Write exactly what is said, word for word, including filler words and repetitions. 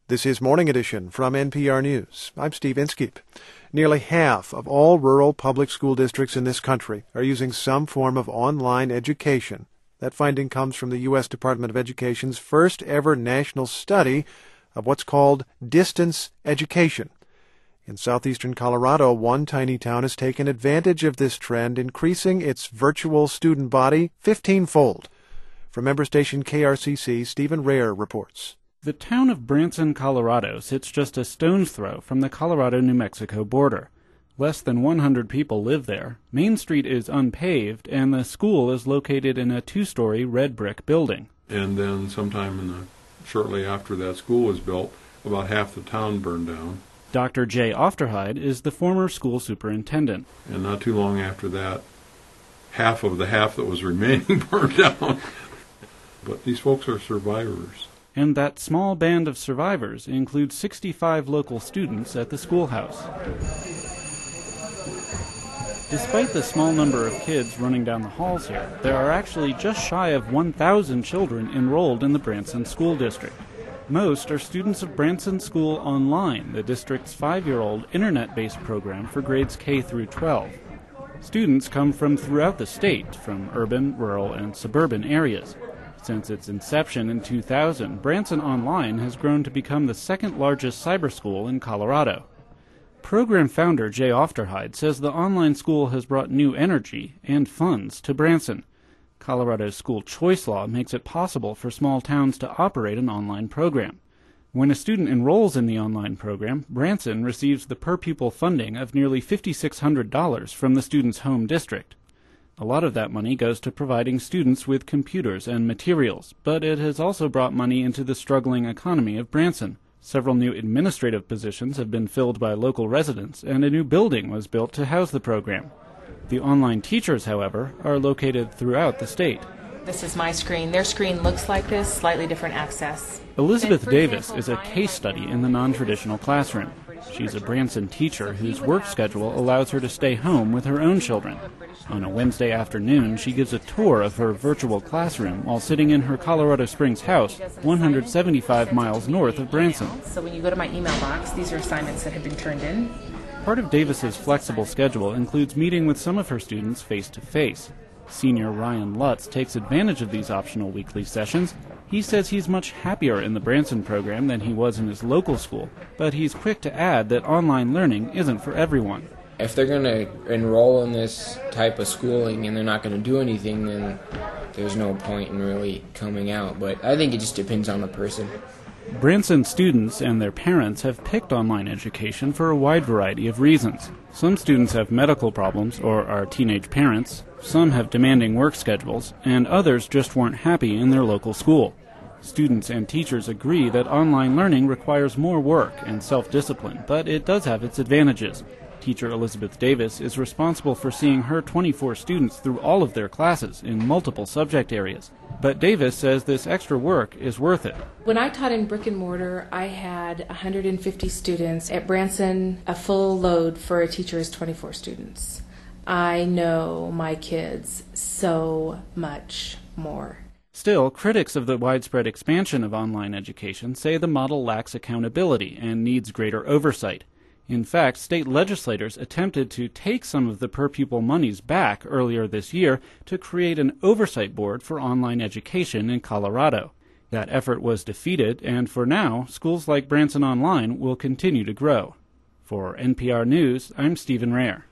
This is Morning Edition from N P R News. I'm Steve Inskeep. Nearly half of all rural public school districts in this country are using some form of online education. That finding comes from the U S Department of Education's first ever national study of what's called distance education. In southeastern Colorado, one tiny town has taken advantage of this trend, increasing its virtual student body fifteen-fold. From member station K R C C, Stephen Rayer reports. The town of Branson, Colorado sits just a stone's throw from the Colorado-New Mexico border. Less than one hundred people live there. Main Street is unpaved, and the school is located in a two-story red brick building. And then sometime in the, shortly after that school was built, about half the town burned down. Doctor Jay Ofterhide is the former school superintendent. And not too long after that, half of the half that was remaining burned down. But these folks are survivors. And that small band of survivors includes sixty-five local students at the schoolhouse. Despite the small number of kids running down the halls here, there are actually just shy of one thousand children enrolled in the Branson School District. Most are students of Branson School Online, the district's five-year-old internet-based program for grades K through twelve. Students come from throughout the state, from urban, rural, and suburban areas. Since its inception in two thousand, Branson Online has grown to become the second-largest cyber school in Colorado. Program founder Jay Ofterhide says the online school has brought new energy and funds to Branson. Colorado's school choice law makes it possible for small towns to operate an online program. When a student enrolls in the online program, Branson receives the per-pupil funding of nearly five thousand six hundred dollars from the student's home district. A lot of that money goes to providing students with computers and materials, but it has also brought money into the struggling economy of Branson. Several new administrative positions have been filled by local residents, and a new building was built to house the program. The online teachers, however, are located throughout the state. This is my screen. Their screen looks like this, slightly different access. Elizabeth Davis is a case study in the non-traditional classroom. She's a Branson teacher whose work schedule allows her to stay home with her own children. On a Wednesday afternoon, she gives a tour of her virtual classroom while sitting in her Colorado Springs house, one hundred seventy-five miles north of Branson. So when you go to my email box, these are assignments that have been turned in. Part of Davis's flexible schedule includes meeting with some of her students face-to-face. Senior Ryan Lutz takes advantage of these optional weekly sessions. He says he's much happier in the Branson program than he was in his local school, but he's quick to add that online learning isn't for everyone. If they're going to enroll in this type of schooling and they're not going to do anything, then there's no point in really coming out. But I think it just depends on the person. Branson students and their parents have picked online education for a wide variety of reasons. Some students have medical problems or are teenage parents, some have demanding work schedules, and others just weren't happy in their local school. Students and teachers agree that online learning requires more work and self-discipline, but it does have its advantages. Teacher Elizabeth Davis is responsible for seeing her twenty-four students through all of their classes in multiple subject areas. But Davis says this extra work is worth it. When I taught in brick and mortar, I had one hundred fifty students. At Branson, a full load for a teacher is twenty-four students. I know my kids so much more. Still, critics of the widespread expansion of online education say the model lacks accountability and needs greater oversight. In fact, state legislators attempted to take some of the per-pupil monies back earlier this year to create an oversight board for online education in Colorado. That effort was defeated, and for now, schools like Branson Online will continue to grow. For N P R News, I'm Stephen Rayer.